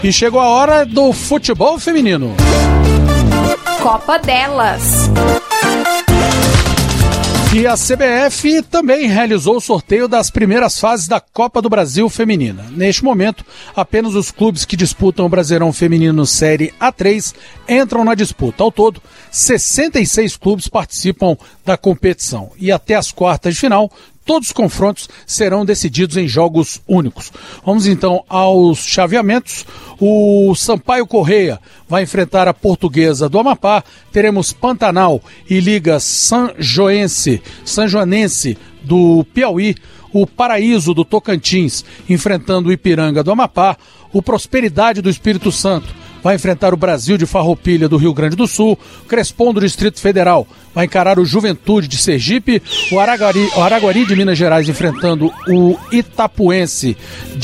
E chegou a hora do futebol feminino. Copa delas. E a CBF também realizou o sorteio das primeiras fases da Copa do Brasil Feminina. Neste momento, apenas os clubes que disputam o Brasileirão Feminino Série A3 entram na disputa. Ao todo, 66 clubes participam da competição. E até as quartas de final, todos os confrontos serão decididos em jogos únicos. Vamos então aos chaveamentos. O Sampaio Correia vai enfrentar a Portuguesa do Amapá. Teremos Pantanal e Liga Sanjoanense do Piauí. O Paraíso do Tocantins enfrentando o Ipiranga do Amapá. O Prosperidade do Espírito Santo vai enfrentar o Brasil de Farroupilha do Rio Grande do Sul. O Crespon do Distrito Federal vai encarar o Juventude de Sergipe. O Araguari de Minas Gerais enfrentando o Itapuense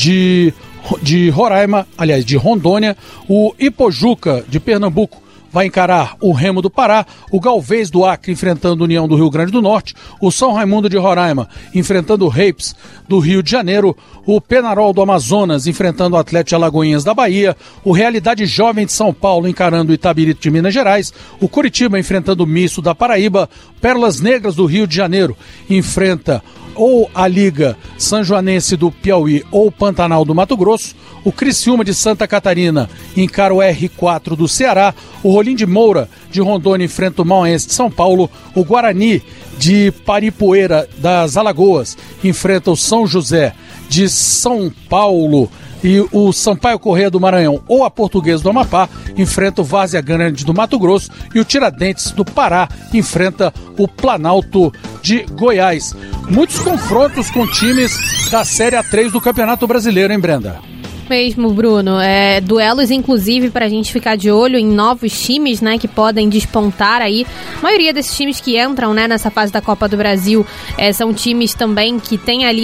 de Roraima, aliás, de Rondônia. O Ipojuca de Pernambuco vai encarar o Remo do Pará, o Galvez do Acre enfrentando a União do Rio Grande do Norte, o São Raimundo de Roraima enfrentando o Rapes do Rio de Janeiro, o Penarol do Amazonas enfrentando o Atlético de Alagoinhas da Bahia, o Realidade Jovem de São Paulo encarando o Itabirito de Minas Gerais, o Curitiba enfrentando o Misto da Paraíba, Pérolas Negras do Rio de Janeiro enfrenta ou a Liga Sanjoanense do Piauí ou o Pantanal do Mato Grosso, o Criciúma de Santa Catarina encara o R4 do Ceará, o Rolim de Moura de Rondônia enfrenta o Mauense de São Paulo, o Guarani de Paripoeira das Alagoas enfrenta o São José de São Paulo, e o Sampaio Correia do Maranhão ou a Portuguesa do Amapá enfrenta o Várzea Grande do Mato Grosso, e o Tiradentes do Pará enfrenta o Planalto de Goiás. Muitos confrontos com times da Série A3 do Campeonato Brasileiro, hein, Brenda? Mesmo, Bruno. Duelos, inclusive, para a gente ficar de olho em novos times, né, que podem despontar aí. A maioria desses times que entram, né, nessa fase da Copa do Brasil são times também que têm ali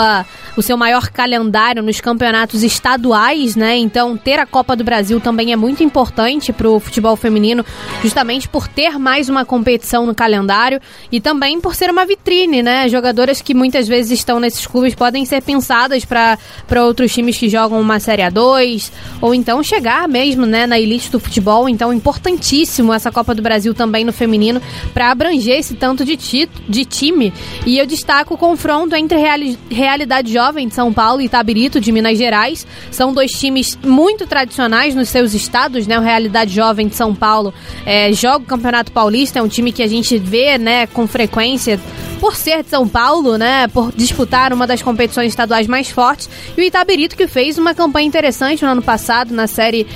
o seu maior calendário nos campeonatos estaduais, né? Então, ter a Copa do Brasil também é muito importante para o futebol feminino, justamente por ter mais uma competição no calendário e também por ser uma vitrine, né? Jogadoras que muitas vezes estão nesses clubes podem ser pensadas para outros times que jogam uma Série A2, ou então chegar mesmo, né, na elite do futebol. Então, importantíssimo essa Copa do Brasil também no feminino para abranger esse tanto de time. E eu destaco o confronto entre Realidade Jovem de São Paulo e Itabirito de Minas Gerais. São dois times muito tradicionais nos seus estados, né? O Realidade Jovem de São Paulo joga o Campeonato Paulista, é um time que a gente vê, né, com frequência por ser de São Paulo, né, por disputar uma das competições estaduais mais fortes, e o Itabirito, que fez uma campanha interessante no ano passado na série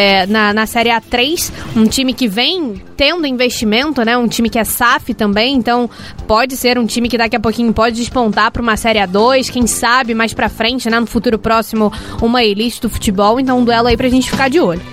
na Série A3, um time que vem tendo investimento, né, um time que é SAF também, então pode ser um time que daqui a pouquinho pode despontar para uma Série A2, quem sabe mais pra frente, né, no futuro próximo, uma elite do futebol. Então um duelo aí pra gente ficar de olho.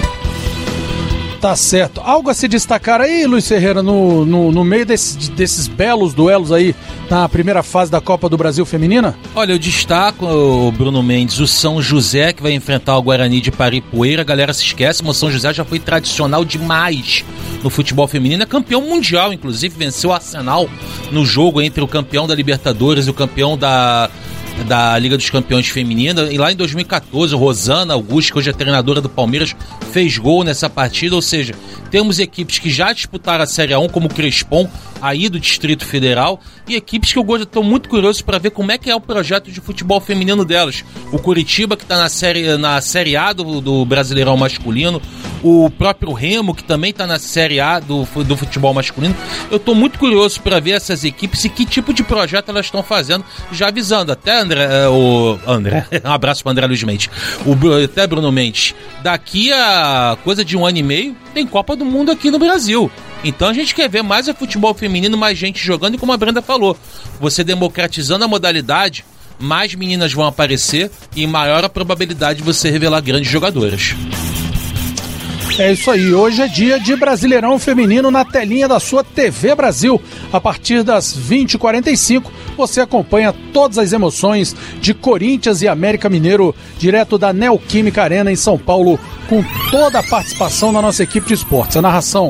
Tá certo. Algo a se destacar aí, Luiz Ferreira, no meio desses belos duelos aí na primeira fase da Copa do Brasil Feminina? Olha, eu destaco, Bruno Mendes, o São José, que vai enfrentar o Guarani de Paripoeira. A galera se esquece, mas o São José já foi tradicional demais no futebol feminino. É campeão mundial, inclusive, venceu o Arsenal no jogo entre o campeão da Libertadores e o campeão da Liga dos Campeões Feminina, e lá em 2014, Rosana Augusto, que hoje é treinadora do Palmeiras, fez gol nessa partida. Ou seja, temos equipes que já disputaram a Série A1, como o Crespon, aí do Distrito Federal, e equipes que eu estou muito curioso para ver como é que é o projeto de futebol feminino delas. O Curitiba, que está na série A do Brasileirão masculino, o próprio Remo, que também está na Série A do futebol masculino. Eu estou muito curioso para ver essas equipes e que tipo de projeto elas estão fazendo, já avisando até André, um abraço para André Luiz Mendes, até Bruno Mendes, daqui a coisa de 1 ano e meio tem Copa do Mundo aqui no Brasil. Então a gente quer ver mais o futebol feminino, mais gente jogando, e como a Brenda falou, você democratizando a modalidade, mais meninas vão aparecer e maior a probabilidade de você revelar grandes jogadoras. É isso aí, hoje é dia de Brasileirão Feminino na telinha da sua TV Brasil. A partir das 20h45, você acompanha todas as emoções de Corinthians e América Mineiro, direto da Neoquímica Arena em São Paulo, com toda a participação da nossa equipe de esportes. A narração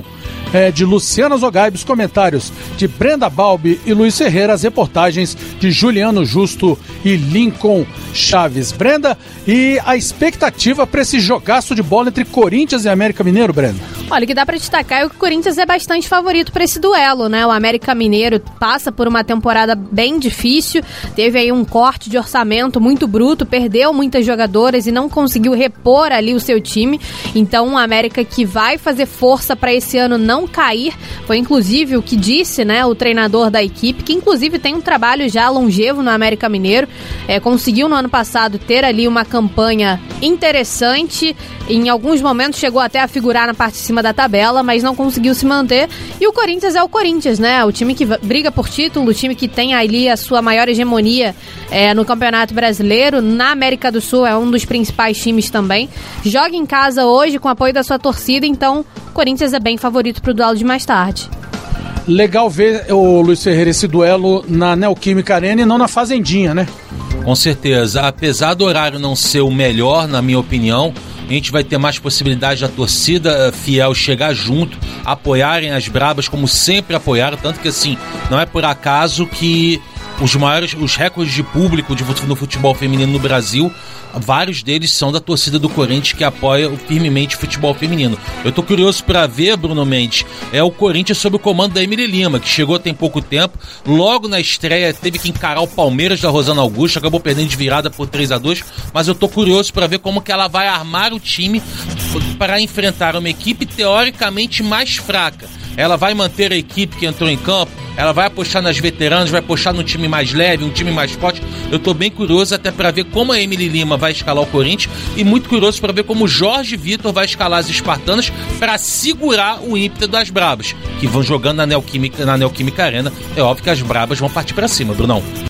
de Luciana Zogaibos, comentários de Brenda Balbi e Luiz Ferreira, as reportagens de Juliano Justo e Lincoln Chaves. Brenda, e a expectativa para esse jogaço de bola entre Corinthians e América Mineiro, Brenda? Olha, o que dá para destacar é que o Corinthians é bastante favorito para esse duelo, né? O América Mineiro passa por uma temporada bem difícil, teve aí um corte de orçamento muito bruto, perdeu muitas jogadoras e não conseguiu repor ali o seu time. Então, o América que vai fazer força para esse ano não cair, foi inclusive o que disse, né, o treinador da equipe, que inclusive tem um trabalho já longevo no América Mineiro, conseguiu no ano passado ter ali uma campanha interessante, em alguns momentos chegou até a figurar na parte de cima da tabela, mas não conseguiu se manter. E o Corinthians é o Corinthians, né? O time que briga por título, o time que tem ali a sua maior hegemonia no Campeonato Brasileiro, na América do Sul é um dos principais times também. Joga em casa hoje com o apoio da sua torcida, então o Corinthians é bem favorito para o duelo de mais tarde. Legal ver, o Luiz Ferreira, esse duelo na Neoquímica Arena e não na Fazendinha, né? Com certeza, apesar do horário não ser o melhor, na minha opinião, a gente vai ter mais possibilidade da torcida fiel chegar junto, apoiarem as brabas como sempre apoiaram, tanto que assim, não é por acaso que os recordes de público no futebol feminino no Brasil, vários deles são da torcida do Corinthians, que apoia firmemente o futebol feminino. Eu tô curioso para ver, Bruno Mendes, o Corinthians sob o comando da Emily Lima, que chegou tem pouco tempo, logo na estreia teve que encarar o Palmeiras da Rosana Augusto, acabou perdendo de virada por 3-2, mas eu tô curioso para ver como que ela vai armar o time para enfrentar uma equipe teoricamente mais fraca. Ela vai manter a equipe que entrou em campo, ela vai apostar nas veteranas, vai apostar num time mais leve, um time mais forte. Eu tô bem curioso até para ver como a Emily Lima vai escalar o Corinthians e muito curioso para ver como o Jorge Vitor vai escalar as espartanas para segurar o ímpeto das brabas, que vão jogando na Neoquímica Arena. É óbvio que as brabas vão partir para cima, Brunão.